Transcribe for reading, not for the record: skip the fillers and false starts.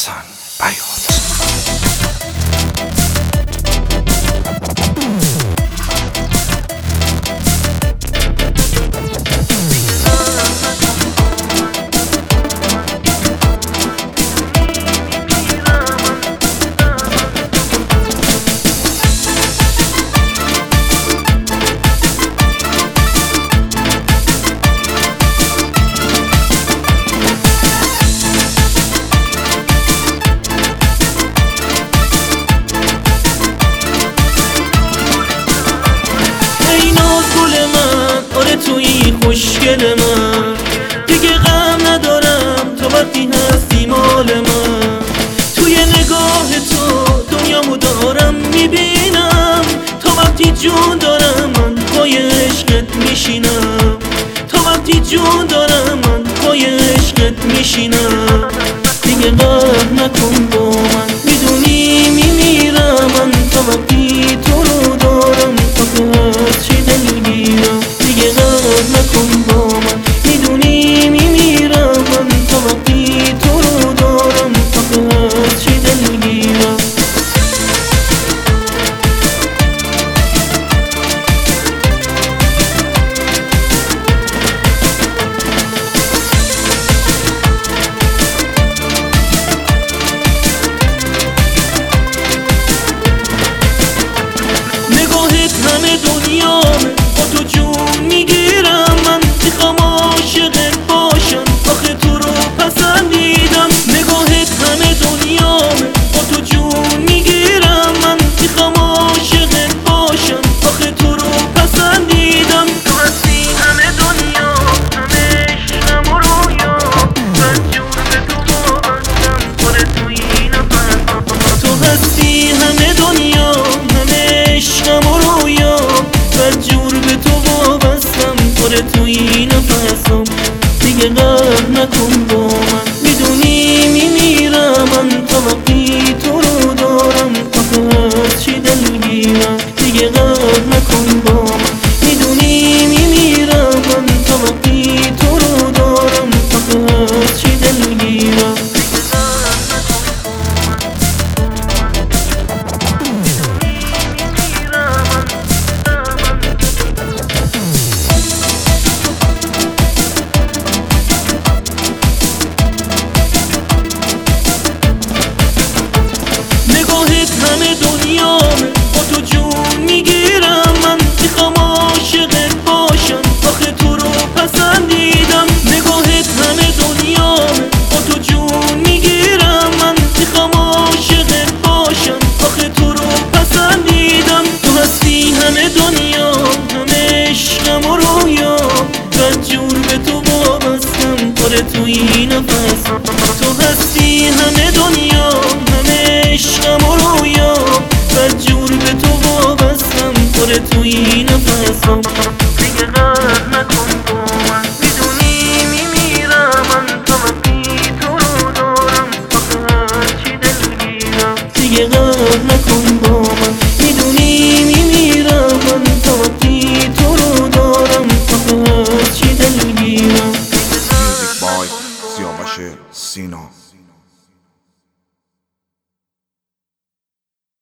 حسن بیات. توی خوشگل من دیگه غم ندارم، تو وقتی هستی مال من. توی نگاه تو دنیامو دارم میبینم، تا وقتی جون دارم من پای عشقت میشینم، تا وقتی جون دارم من پای عشقت میشینم. دیگه غم نکن با من، میدونی میمیرم من تا وقتی تو رو دارم، آخه از چی دلگیرم. دیگه غم نکن با من، میدونی میمیرم من تا وقتی تو رو دارم، آخه از چی دلگیرم. نگاهت همه دنیامه، با تو جون میگیرم من، میخوام عاشقت باشم، آخه تو رو پسندیدم. نگاهت همه دنیامه، با تو جون میگیرم من، میخوام عاشقت باشم، آخه تو رو پسندیدم. تو هستی همه دنیا، همه عشقم و رویام، من جون به تو وابستم، پر توی نفسم. تو هستی همه دنیا، همه عشقم و رویام، بدجور به تو وابستم، پر توی نفسم. دیگه غم نکن با من، میدونی میمیرم من تا وقتی تو رو دارم، آخه از چی دلگیرم. دیگه غم نکن با من، میدونی میمیرم من تا وقتی تو رو دارم، آخه از چی دلگیرم. نگاهت همه دنیامه، با تو جون میگیرم من، میخوام عاشقت باشم، آخه تو رو پسندیدم. نگاهت همه دنیامه، با تو جون میگیرم من، میخوام عاشقت باشم، آخه تو رو پسندیدم. تو هستی همه دنیا، همه عشقم و رویام، بدجور به تو وابستم، پر توی نفسم. تو هستی همه